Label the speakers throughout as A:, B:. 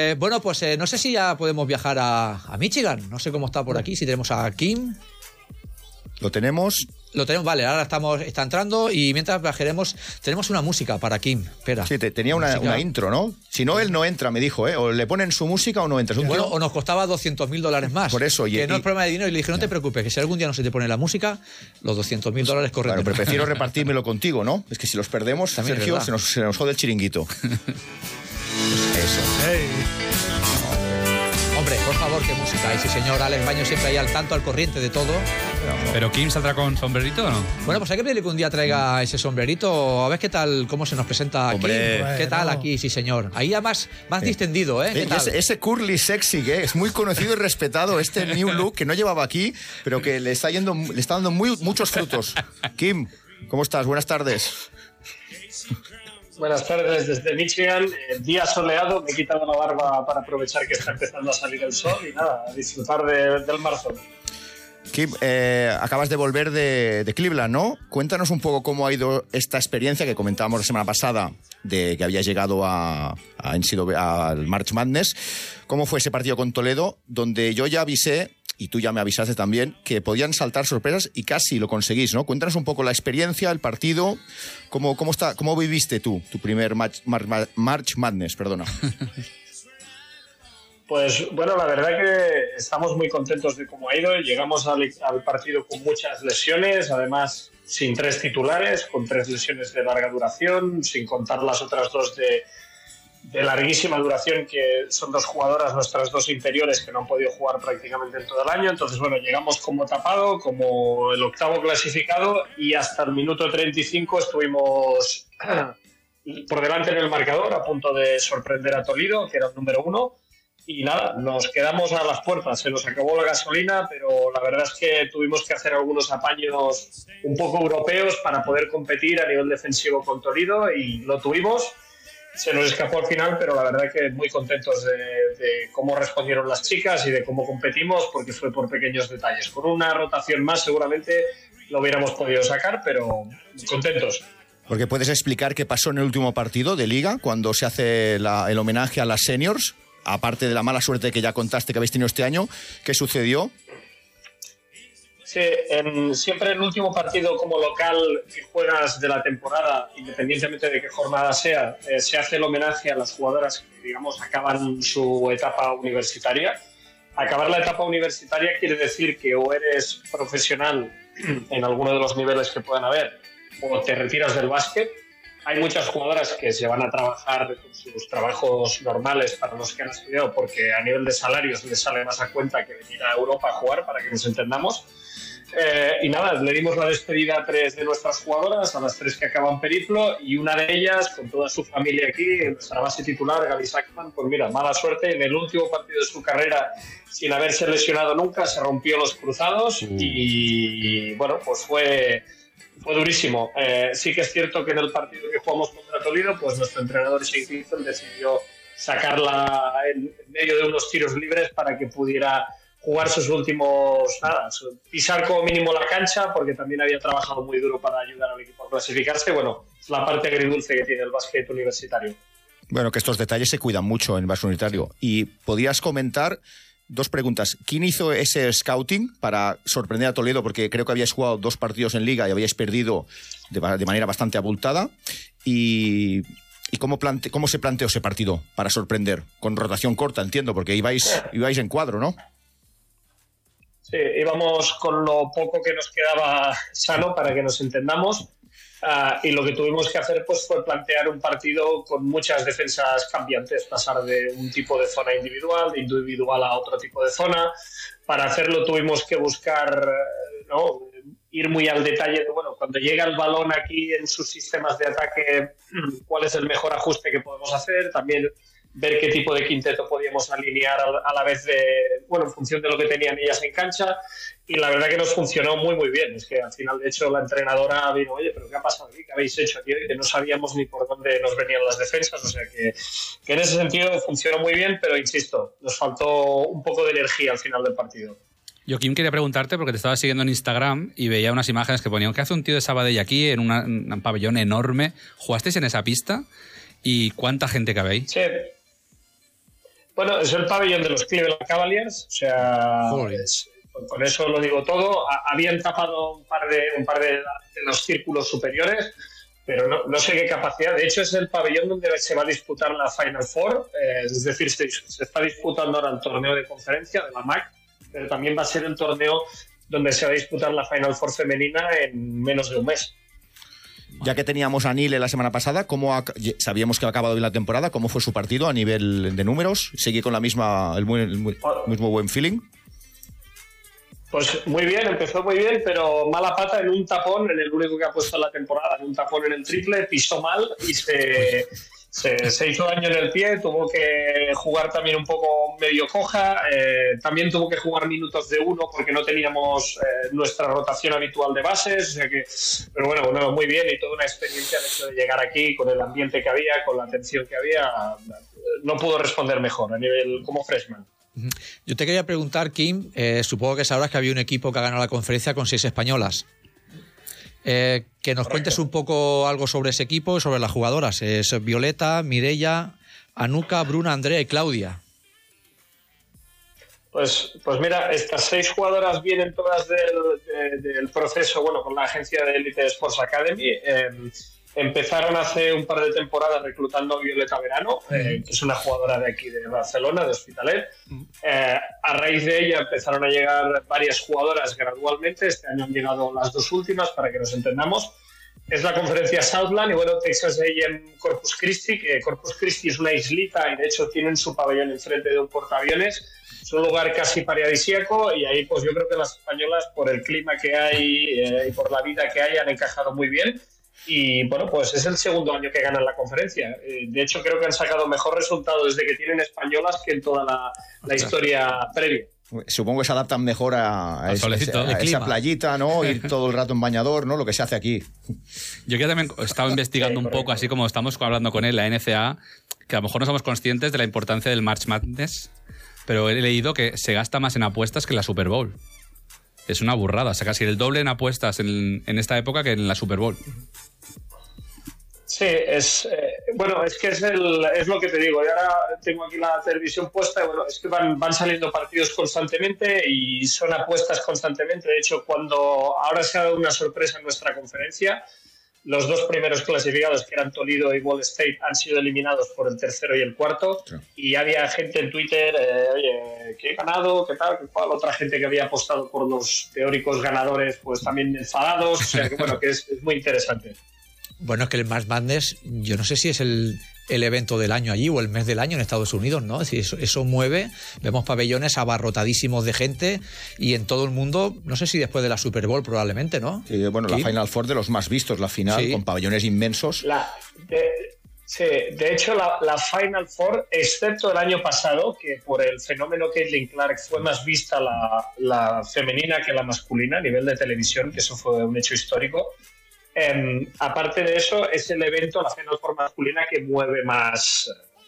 A: Bueno, pues no sé si ya podemos viajar a Michigan. No sé cómo está por aquí, si tenemos a Kim.
B: Lo tenemos,
A: Vale, ahora está entrando y mientras viajaremos tenemos una música para Kim. Espera.
B: Sí, tenía una intro, ¿no? Si no, él no entra, me dijo, ¿eh? O le ponen su música o no entra.
A: Bueno, o nos costaba $200.000 más.
B: Por eso.
A: Que no es problema de dinero. Y le dije, no te preocupes, que si algún día no se te pone la música, los $200.000 corren.
B: Claro, pero prefiero repartírmelo contigo, ¿no? Es que si los perdemos, también Sergio, se nos jode el chiringuito. Eso.
A: Hey. Hombre, por favor, qué música. Y sí, señor, Alex Baño siempre ahí al tanto, al corriente de todo.
C: ¿Pero Kim saldrá con sombrerito o no?
A: Bueno, pues hay que pedirle que un día traiga ese sombrerito. A ver qué tal, cómo se nos presenta aquí. ¿Qué tal aquí, sí, señor? Ahí ya más distendido, ¿eh?
B: Ese curly sexy, que es muy conocido y respetado, este new look que no llevaba aquí, pero que le está dando muchos frutos. Kim, ¿cómo estás? Buenas tardes.
D: Buenas tardes desde Michigan, día soleado, me he quitado la barba para aprovechar que está empezando a salir el sol y nada, a disfrutar del marzo.
B: Kim, acabas de volver de Cleveland, ¿no? Cuéntanos un poco cómo ha ido esta experiencia que comentábamos la semana pasada de que habías llegado al March Madness. ¿Cómo fue ese partido con Toledo? Donde yo ya avisé, y tú ya me avisaste también, que podían saltar sorpresas y casi lo conseguís, ¿no? Cuéntanos un poco la experiencia, el partido, cómo viviste tú tu primer March Madness, perdona.
D: Pues bueno, la verdad que estamos muy contentos de cómo ha ido. Llegamos al partido con muchas lesiones, además sin 3 titulares, con 3 lesiones de larga duración, sin contar las otras 2 de larguísima duración, que son 2 jugadoras, nuestras 2 interiores, que no han podido jugar prácticamente en todo el año. Entonces, bueno, llegamos como tapado, como el 8º clasificado, y hasta el minuto 35 estuvimos por delante en el marcador, a punto de sorprender a Toledo, que era el número 1. Y nada, nos quedamos a las puertas, se nos acabó la gasolina, pero la verdad es que tuvimos que hacer algunos apaños un poco europeos para poder competir a nivel defensivo con Toledo, y lo tuvimos. Se nos escapó al final, pero la verdad que muy contentos de cómo respondieron las chicas y de cómo competimos, porque fue por pequeños detalles. Con una rotación más seguramente lo hubiéramos podido sacar, pero contentos.
B: Porque puedes explicar qué pasó en el último partido de Liga, cuando se hace el homenaje a las seniors, aparte de la mala suerte que ya contaste que habéis tenido este año. ¿Qué sucedió?
D: Sí, siempre en el último partido como local que juegas de la temporada, independientemente de qué jornada sea, se hace el homenaje a las jugadoras que, digamos, acaban su etapa universitaria. Acabar la etapa universitaria quiere decir que o eres profesional en alguno de los niveles que puedan haber, o te retiras del básquet. Hay muchas jugadoras que se van a trabajar con sus trabajos normales para los que han estudiado, porque a nivel de salarios les sale más a cuenta que venir a Europa a jugar, para que nos entendamos. Y nada, le dimos la despedida a 3 de nuestras jugadoras, a las 3 que acaban periplo, y una de ellas, con toda su familia aquí, en nuestra base titular, Gaby Sackman, pues mira, mala suerte, en el último partido de su carrera, sin haberse lesionado nunca, se rompió los cruzados y bueno, pues fue durísimo. Sí que es cierto que en el partido que jugamos contra Toledo, pues nuestro entrenador Shane Clifton decidió sacarla en medio de unos tiros libres para que pudiera jugar sus últimos, pisar como mínimo la cancha, porque también había trabajado muy duro para ayudar al equipo a clasificarse. Bueno, es la parte agridulce que tiene el básquet universitario.
B: Bueno, que estos detalles se cuidan mucho en el básquet universitario. Y podías comentar 2 preguntas. ¿Quién hizo ese scouting para sorprender a Toledo? Porque creo que habíais jugado 2 partidos en Liga y habíais perdido de manera bastante abultada. ¿Y cómo se planteó ese partido para sorprender? Con rotación corta, entiendo, porque ibais en cuadro, ¿no?
D: Sí, íbamos con lo poco que nos quedaba sano, para que nos entendamos, y lo que tuvimos que hacer pues fue plantear un partido con muchas defensas cambiantes, pasar de un tipo de zona individual, de individual a otro tipo de zona. Para hacerlo tuvimos que buscar, ir muy al detalle de, bueno, cuando llega el balón aquí en sus sistemas de ataque, cuál es el mejor ajuste que podemos hacer, también ver qué tipo de quinteto podíamos alinear a la vez en función de lo que tenían ellas en cancha, y la verdad que nos funcionó muy muy bien. Es que al final, de hecho, la entrenadora vino, oye, pero ¿qué ha pasado aquí? ¿Qué habéis hecho aquí? Que no sabíamos ni por dónde nos venían las defensas, o sea que en ese sentido funcionó muy bien, pero insisto, nos faltó un poco de energía al final del partido.
C: Yo, Kim, quería preguntarte, porque te estaba siguiendo en Instagram y veía unas imágenes que ponían, ¿qué hace un tío de Sabadell aquí en un pabellón enorme? ¿Jugasteis en esa pista? ¿Y cuánta gente cabe ahí?
D: Sí. Bueno, es el pabellón de los Cleveland Cavaliers, o sea, con eso lo digo todo. Habían tapado un par de los círculos superiores, pero no sé qué capacidad. De hecho, es el pabellón donde se va a disputar la Final Four, es decir, se está disputando ahora el torneo de conferencia de la MAC, pero también va a ser el torneo donde se va a disputar la Final Four femenina en menos de un mes.
B: Ya que teníamos a Nile la semana pasada, sabíamos que ha acabado bien la temporada, ¿cómo fue su partido a nivel de números? ¿Sigue con el mismo buen feeling?
D: Pues muy bien, empezó muy bien, pero mala pata en un tapón, en el único que ha puesto en la temporada, en un tapón en el triple, pisó mal y se hizo daño en el pie, tuvo que jugar también un poco medio coja, también tuvo que jugar minutos de 1 porque no teníamos nuestra rotación habitual de bases, o sea que, pero bueno, muy bien y toda una experiencia el hecho de llegar aquí con el ambiente que había, con la atención que había, no pudo responder mejor a nivel como freshman.
A: Yo te quería preguntar, Kim, supongo que sabrás que había un equipo que ha ganado la conferencia con 6 españolas. Que nos cuentes un poco algo sobre ese equipo y sobre las jugadoras. Es Violeta, Mireia, Anuka, Bruna, Andrea y Claudia.
D: Pues mira, estas 6 jugadoras vienen todas del proceso, con la agencia de Elite Sports Academy. Empezaron hace un par de temporadas reclutando a Violeta Verano, que es una jugadora de aquí de Barcelona, de Hospitalet. A raíz de ella empezaron a llegar varias jugadoras gradualmente. Este año han llegado las 2 últimas, para que nos entendamos. Es la conferencia Southland y Texas A&M Corpus Christi, que Corpus Christi es una islita y de hecho tienen su pabellón enfrente de un portaaviones. Es un lugar casi paradisíaco y ahí pues yo creo que las españolas, por el clima que hay y por la vida que hay, han encajado muy bien. Y pues es el segundo año que ganan la conferencia. De hecho, creo que han sacado mejor resultado desde que tienen españolas que en toda la historia previa.
B: Supongo que se adaptan mejor a esa playita, ¿no? Ir todo el rato en bañador, ¿no? Lo que se hace aquí.
C: Yo que también he estado investigando un poco, así como estamos hablando con él, la NCAA, que a lo mejor no somos conscientes de la importancia del March Madness, pero he leído que se gasta más en apuestas que en la Super Bowl. Es una burrada, o sea, casi el doble en apuestas en esta época que en la Super Bowl.
D: Sí, es que es lo que te digo. Yo ahora tengo aquí la televisión puesta y es que van saliendo partidos constantemente y son apuestas constantemente. De hecho, ahora se ha dado una sorpresa en nuestra conferencia. Los 2 primeros clasificados, que eran Toledo y Ball State, han sido eliminados por el tercero y el cuarto. Sí. Y había gente en Twitter, oye, ¿qué he ganado? ¿Qué tal? ¿Qué cual? Otra gente que había apostado por los teóricos ganadores, pues también enfadados. O sea, que es muy interesante.
A: Bueno, es que el March Madness, yo no sé si es el evento del año allí o el mes del año en Estados Unidos, ¿no? Es decir, eso mueve, vemos pabellones abarrotadísimos de gente y en todo el mundo, no sé si después de la Super Bowl probablemente, ¿no?
B: Sí, la Final Four de los más vistos, la final, sí, con pabellones inmensos.
D: De hecho, la Final Four, excepto el año pasado, que por el fenómeno Caitlin Clark fue más vista la femenina que la masculina a nivel de televisión, que eso fue un hecho histórico. Aparte de eso, es el evento, la Final Four masculina, que mueve más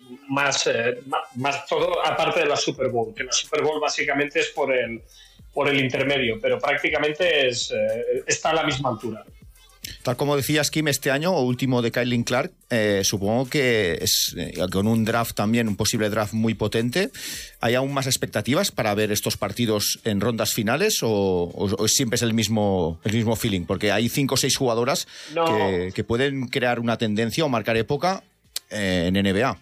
D: todo, aparte de la Super Bowl, que la Super Bowl básicamente es por el intermedio, pero prácticamente está a la misma altura.
B: Tal como decías, Kim, este año, último de Caitlin Clark, supongo que es con un draft también, un posible draft muy potente. ¿Hay aún más expectativas para ver estos partidos en rondas finales o siempre es el mismo feeling? Porque hay 5 o 6 jugadoras que pueden crear una tendencia o marcar época en NBA.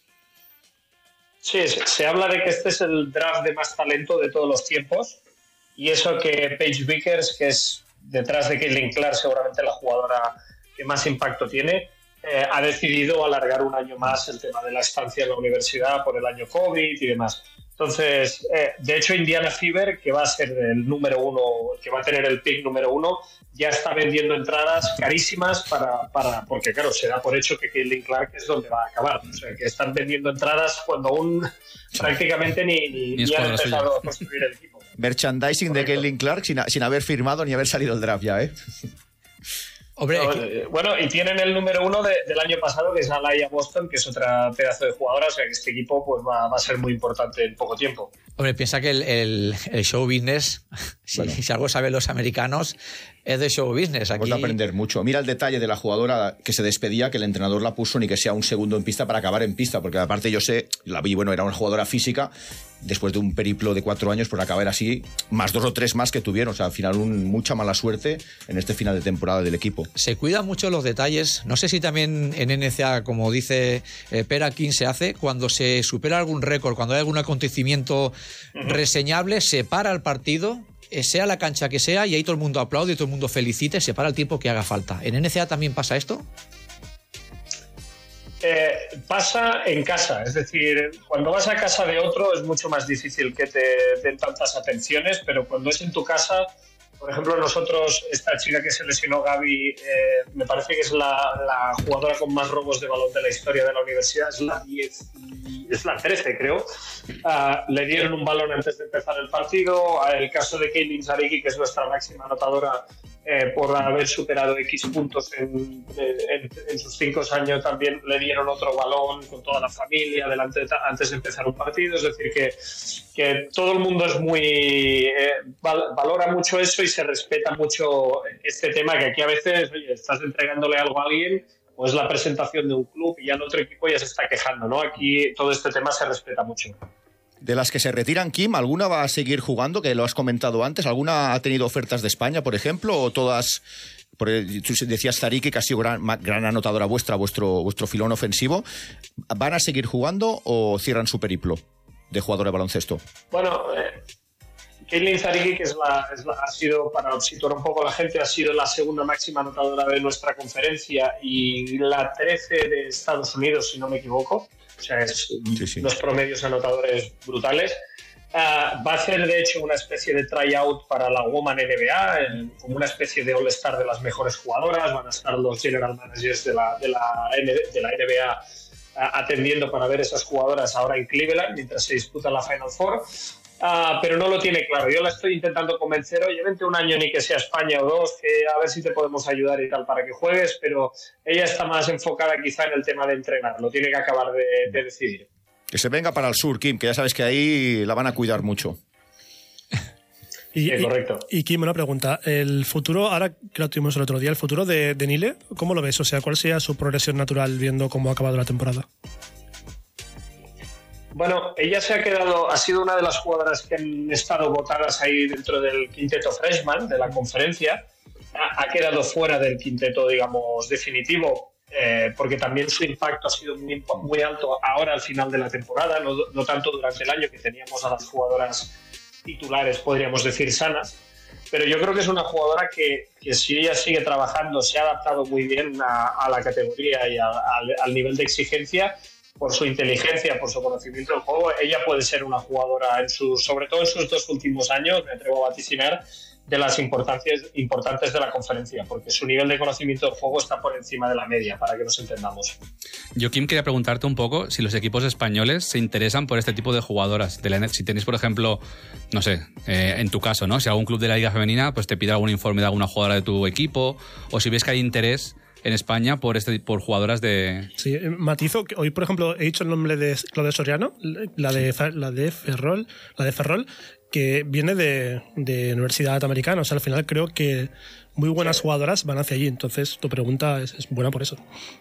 D: Sí, se habla de que este es el draft de más talento de todos los tiempos y eso que Paige Vickers, que es detrás de Caitlin Clark seguramente la jugadora que más impacto tiene, ha decidido alargar un año más el tema de la estancia en la universidad por el año COVID y demás. Entonces, de hecho, Indiana Fever, que va a ser el número 1, que va a tener el pick número 1, ya está vendiendo entradas carísimas porque, claro, se da por hecho que Caitlin Clark es donde va a acabar. O sea, que están vendiendo entradas cuando aún prácticamente ni han empezado a construir el equipo.
B: Merchandising de Caitlin Clark sin haber firmado ni haber salido el draft ya, ¿eh?
A: Hombre,
D: y tienen el número 1 del año pasado, que es Alaya Boston, que es otra pedazo de jugadora, o sea que este equipo pues va a ser muy importante en poco tiempo.
A: Hombre, piensa que el show business, si algo saben los americanos, es de show business. Aquí...
B: Vamos a aprender mucho. Mira el detalle de la jugadora que se despedía, que el entrenador la puso ni que sea un segundo en pista para acabar en pista, porque aparte yo sé, la vi, bueno, era una jugadora física, después de un periplo de 4 años, por acabar así, más 2 o 3 más que tuvieron. O sea, al final mucha mala suerte en este final de temporada del equipo.
A: Se cuidan mucho los detalles. No sé si también en NCA, como dice Pera King, se hace cuando se supera algún récord, cuando hay algún acontecimiento reseñable, se para el partido, sea la cancha que sea, y ahí todo el mundo aplaude, todo el mundo felicita y se para el tiempo que haga falta. ¿En NCA también pasa esto?
D: Pasa en casa, es decir, cuando vas a casa de otro es mucho más difícil que te den tantas atenciones, pero cuando es en tu casa, por ejemplo, nosotros, esta chica que se lesionó, Gaby, me parece que es la jugadora con más robos de balón de la historia de la universidad, es la 10, es la 13 creo. Le dieron un balón antes de empezar el partido. El caso de Caitlin Zaricki, que es nuestra máxima anotadora, por haber superado X puntos en sus 5 años, también le dieron otro balón con toda la familia antes de empezar un partido. Es decir, que todo el mundo es muy valora mucho eso y se respeta mucho este tema, que aquí a veces, oye, estás entregándole algo a alguien, o es la presentación de un club y ya el otro equipo ya se está quejando, ¿no? Aquí todo este tema se respeta mucho.
B: De las que se retiran, Kim, ¿alguna va a seguir jugando? Que lo has comentado antes. ¿Alguna ha tenido ofertas de España, por ejemplo? ¿O todas...? Tú decías Zaricki, que ha sido gran anotadora vuestro filón ofensivo. ¿Van a seguir jugando o cierran su periplo de jugador de baloncesto?
D: Bueno, Caitlin Zaricki, que ha sido, para situar un poco a la gente, ha sido la segunda máxima anotadora de nuestra conferencia y la 13 de Estados Unidos, si no me equivoco. O sea, unos promedios anotadores brutales. Va a hacer, de hecho, una especie de tryout para la Woman NBA, como una especie de All-Star de las mejores jugadoras. Van a estar los general managers de la NBA atendiendo para ver esas jugadoras ahora en Cleveland, mientras se disputa la Final Four. Pero no lo tiene claro. Yo la estoy intentando convencer, oye, vente un año ni que sea España o 2, que a ver si te podemos ayudar y tal para que juegues, pero ella está más enfocada quizá en el tema de entrenar, lo tiene que acabar de decidir.
B: Que se venga para el sur, Kim, que ya sabes que ahí la van a cuidar mucho.
D: Sí, correcto.
E: Y Kim, una pregunta. El futuro, ahora que lo tuvimos el otro día, el futuro de Nile, ¿cómo lo ves? O sea, ¿cuál sería su progresión natural viendo cómo ha acabado la temporada?
D: Bueno, ella ha sido una de las jugadoras que han estado votadas ahí dentro del quinteto freshman de la conferencia. Ha quedado fuera del quinteto, digamos, definitivo, porque también su impacto ha sido muy, muy alto ahora al final de la temporada, no tanto durante el año, que teníamos a las jugadoras titulares, podríamos decir, sanas. Pero yo creo que es una jugadora que si ella sigue trabajando, se ha adaptado muy bien a la categoría y al nivel de exigencia. Por su inteligencia, por su conocimiento del juego, ella puede ser una jugadora, sobre todo en sus 2 últimos años, me atrevo a vaticinar, de las importantes de la conferencia, porque su nivel de conocimiento del juego está por encima de la media, para que nos entendamos.
C: Yo, Kim, quería preguntarte un poco si los equipos españoles se interesan por este tipo de jugadoras. Si tenéis, por ejemplo, no sé, en tu caso, ¿no? Si algún club de la Liga Femenina pues te pide algún informe de alguna jugadora de tu equipo, o si ves que hay interés en España por jugadoras de...
E: Sí, matizo que hoy, por ejemplo, he dicho el nombre de Claudia Soriano, la de Ferrol, que viene de Universidad Americana. O sea, al final creo que muy buenas jugadoras van hacia allí. Entonces, tu pregunta es buena por eso.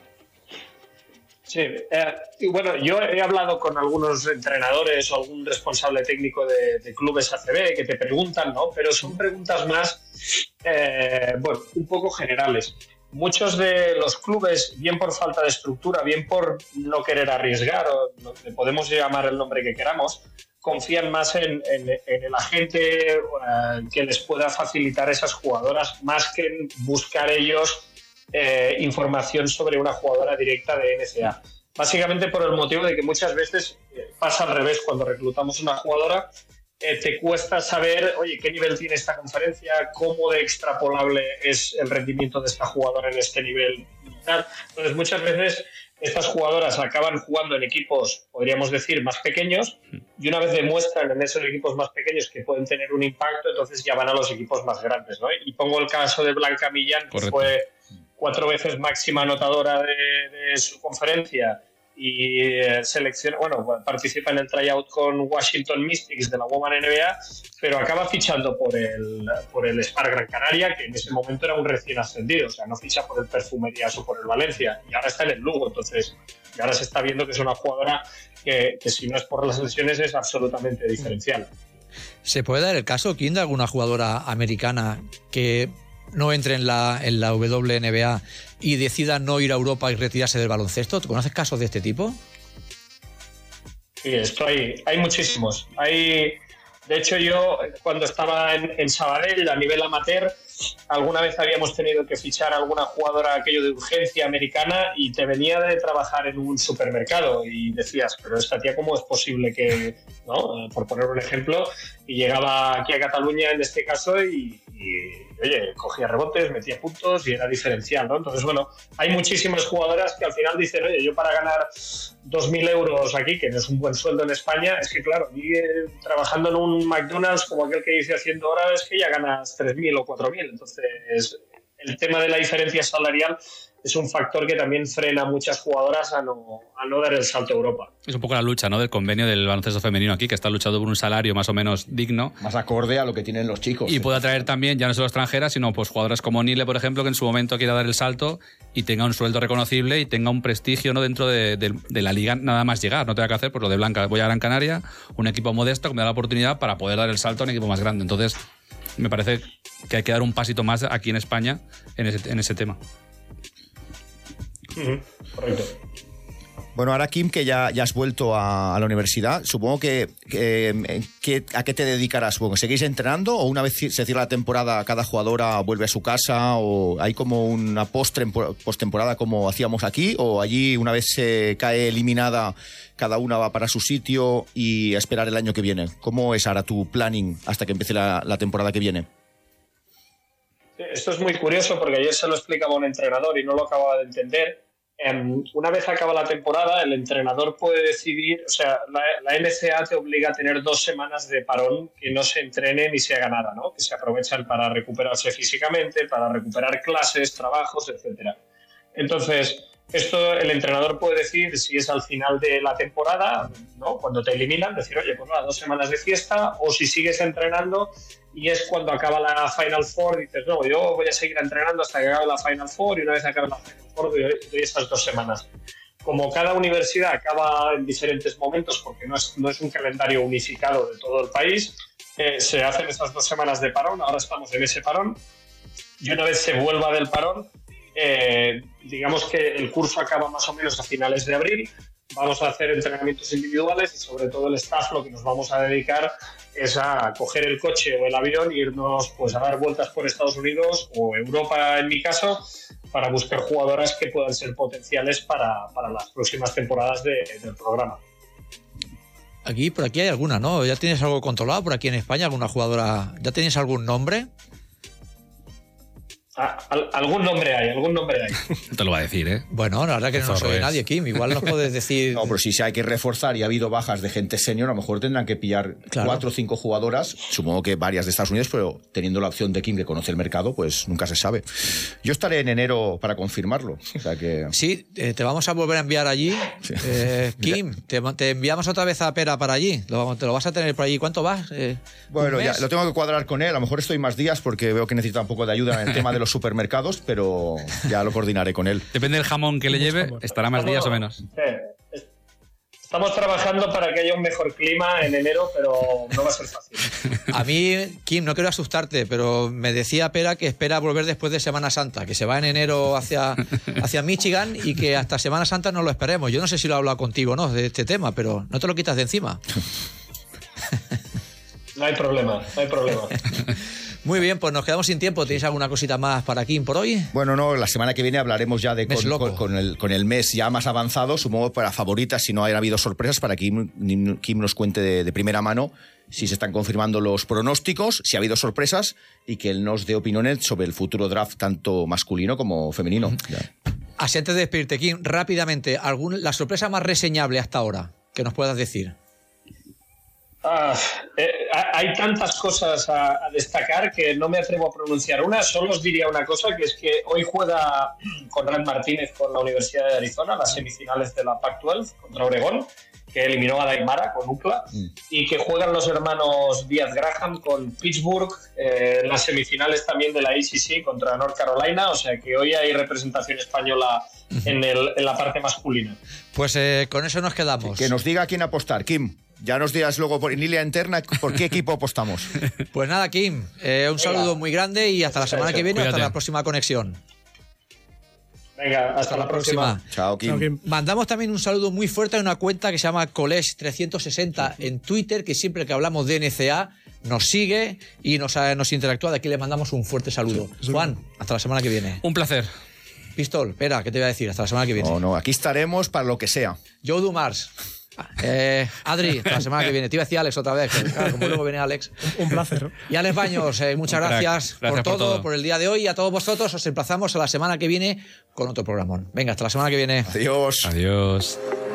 D: Sí, y bueno, yo he hablado con algunos entrenadores o algún responsable técnico de clubes ACB que te preguntan, ¿no? Pero son preguntas más, un poco generales. Muchos de los clubes, bien por falta de estructura, bien por no querer arriesgar, o le podemos llamar el nombre que queramos, confían más en el agente que les pueda facilitar esas jugadoras, más que en buscar ellos información sobre una jugadora directa de NCA. Básicamente por el motivo de que muchas veces pasa al revés. Cuando reclutamos una jugadora, te cuesta saber, oye, qué nivel tiene esta conferencia, cómo de extrapolable es el rendimiento de esta jugadora en este nivel. Entonces, muchas veces estas jugadoras acaban jugando en equipos, podríamos decir, más pequeños, y una vez demuestran en esos equipos más pequeños que pueden tener un impacto, entonces ya van a los equipos más grandes, ¿no? Y pongo el caso de Blanca Millán, que fue 4 veces máxima anotadora de su conferencia participa en el tryout con Washington Mystics de la Women NBA, pero acaba fichando por el Spar Gran Canaria, que en ese momento era un recién ascendido, o sea, no ficha por el Perfumerías o por el Valencia, y ahora está en el Lugo, entonces, y ahora se está viendo que es una jugadora que si no es por las lesiones es absolutamente diferencial.
A: ¿Se puede dar el caso, Kim, de alguna jugadora americana que no entre en la WNBA y decida no ir a Europa y retirarse del baloncesto? ¿Tú conoces casos de este tipo?
D: Sí, esto hay muchísimos. De hecho, yo cuando estaba en Sabadell a nivel amateur, alguna vez habíamos tenido que fichar a alguna jugadora aquello de urgencia americana y te venía de trabajar en un supermercado y decías, pero esta tía, ¿cómo es posible que, ¿no? Por poner un ejemplo, y llegaba aquí a Cataluña en este caso y oye, cogía rebotes, metía puntos y era diferencial, ¿no? Entonces, bueno, hay muchísimas jugadoras que al final dicen, oye, yo para ganar 2.000 euros aquí, que no es un buen sueldo en España, es que claro, aquí, trabajando en un McDonald's como aquel que dice haciendo horas, es que ya ganas 3.000 o 4.000. Entonces, el tema de la diferencia salarial es un factor que también frena a muchas jugadoras a no dar el salto a Europa.
C: Es un poco la lucha, ¿no?, del convenio del baloncesto femenino aquí, que está luchando por un salario más o menos digno.
B: Más acorde a lo que tienen los chicos.
C: Y puede atraer también, ya no solo extranjeras, sino pues jugadoras como Nile, por ejemplo, que en su momento quiera dar el salto y tenga un sueldo reconocible y tenga un prestigio, ¿no?, dentro de la liga, nada más llegar. No tenga que hacer, por lo de Blanca, voy a Gran Canaria, un equipo modesto que me da la oportunidad para poder dar el salto a un equipo más grande. Entonces, me parece que hay que dar un pasito más aquí en España en ese tema.
D: Correcto.
B: Bueno, ahora, Kim, que ya has vuelto a la universidad, supongo que ¿a qué te dedicarás? Supongo que seguís entrenando o una vez se cierra la temporada cada jugadora vuelve a su casa, o hay como una postemporada como hacíamos aquí, o allí una vez se cae eliminada cada una va para su sitio y a esperar el año que viene. ¿Cómo es ahora tu planning hasta que empiece la temporada que viene?
D: Esto es muy curioso porque ayer se lo explicaba un entrenador y no lo acababa de entender. Una vez acaba la temporada, el entrenador puede decidir, o sea, la NCAA te obliga a tener 2 semanas de parón que no se entrene ni se haga nada, ¿no? Que se aprovechan para recuperarse físicamente, para recuperar clases, trabajos, etcétera. Entonces, esto el entrenador puede decir si es al final de la temporada, ¿no?, cuando te eliminan, decir, oye, pues nada, 2 semanas de fiesta, o si sigues entrenando y es cuando acaba la Final Four, dices, no, yo voy a seguir entrenando hasta que acabe la Final Four y una vez acabe la Final Four doy estas 2 semanas. Como cada universidad acaba en diferentes momentos, porque no es un calendario unificado de todo el país, se hacen estas 2 semanas de parón, ahora estamos en ese parón, y una vez se vuelva del parón, digamos que el curso acaba más o menos a finales de abril, vamos a hacer entrenamientos individuales y sobre todo el staff lo que nos vamos a dedicar es a coger el coche o el avión e irnos pues a dar vueltas por Estados Unidos o Europa en mi caso para buscar jugadoras que puedan ser potenciales para las próximas temporadas del programa.
A: Por aquí hay alguna, ¿no? ¿Ya tienes algo controlado por aquí en España? ¿Alguna jugadora? ¿Ya tienes algún nombre?
D: Algún nombre hay.
C: No te lo va a decir, ¿eh?
A: Bueno, la verdad que no soy nadie, Kim. Igual nos puedes decir...
B: No, pero si se hay que reforzar y ha habido bajas de gente senior, a lo mejor tendrán que pillar 4 o 5 jugadoras, supongo que varias de Estados Unidos, pero teniendo la opción de Kim, que conoce el mercado, pues nunca se sabe. Yo estaré en enero para confirmarlo. O sea que...
A: Sí, te vamos a volver a enviar allí. Sí. Kim, te enviamos otra vez a Pera para allí. Te lo vas a tener por allí. ¿Cuánto vas?
B: Bueno, ya lo tengo que cuadrar con él. A lo mejor estoy más días porque veo que necesita un poco de ayuda en el tema de los supermercados, pero ya lo coordinaré con él.
C: Depende del jamón que le lleve, estará más días o menos.
D: Estamos trabajando para que haya un mejor clima en enero, pero no va a ser fácil.
A: A mí, Kim, no quiero asustarte, pero me decía Pera que espera volver después de Semana Santa, que se va en enero hacia Michigan y que hasta Semana Santa no lo esperemos. Yo no sé si lo he hablado contigo o no de este tema, pero no te lo quitas de encima.
D: No hay problema.
A: Muy bien, pues nos quedamos sin tiempo. ¿Tenéis alguna cosita más para Kim por hoy?
B: Bueno, no, la semana que viene hablaremos ya con el mes ya más avanzado, supongo para favoritas, si no hayan habido sorpresas, para que Kim nos cuente de primera mano si se están confirmando los pronósticos, si ha habido sorpresas y que él nos dé opiniones sobre el futuro draft tanto masculino como femenino.
A: Así, antes de despedirte, Kim, rápidamente, la sorpresa más reseñable hasta ahora que nos puedas decir.
D: Hay tantas cosas a destacar que no me atrevo a pronunciar una. Solo os diría una cosa, que es que hoy juega Conrad Martínez con la Universidad de Arizona, las semifinales de la Pac-12 contra Oregón, que eliminó a Daimara con UCLA, y que juegan los hermanos Díaz Graham con Pittsburgh, las semifinales también de la ACC contra North Carolina. O sea que hoy hay representación española en la parte masculina.
A: Pues con eso nos quedamos.
B: Que nos diga a quién apostar, Kim. Ya nos dirás luego en línea interna por qué equipo apostamos.
A: Pues nada, Kim, un saludo muy grande y hasta la semana que viene.
C: Cuídate.
A: Hasta la próxima conexión.
D: Venga, hasta la próxima.
B: Chao, Kim.
E: Chao, Kim.
A: Mandamos también un saludo muy fuerte a una cuenta que se llama College360 en Twitter, que siempre que hablamos de NCA nos sigue y nos interactúa. De aquí le mandamos un fuerte saludo. Juan, hasta la semana que viene.
C: Un placer.
A: Pistol, espera, ¿qué te voy a decir? Hasta la semana que viene.
B: No, aquí estaremos para lo que sea.
A: Joe Dumars. Adri, hasta la semana que viene. Te iba a decir Alex otra vez, pero claro, como luego viene Alex.
E: Un placer.
A: Y Alex Baños, muchas gracias por todo, por el día de hoy. Y a todos vosotros os emplazamos a la semana que viene con otro programón. Venga, hasta la semana que viene.
B: Adiós.
C: Adiós.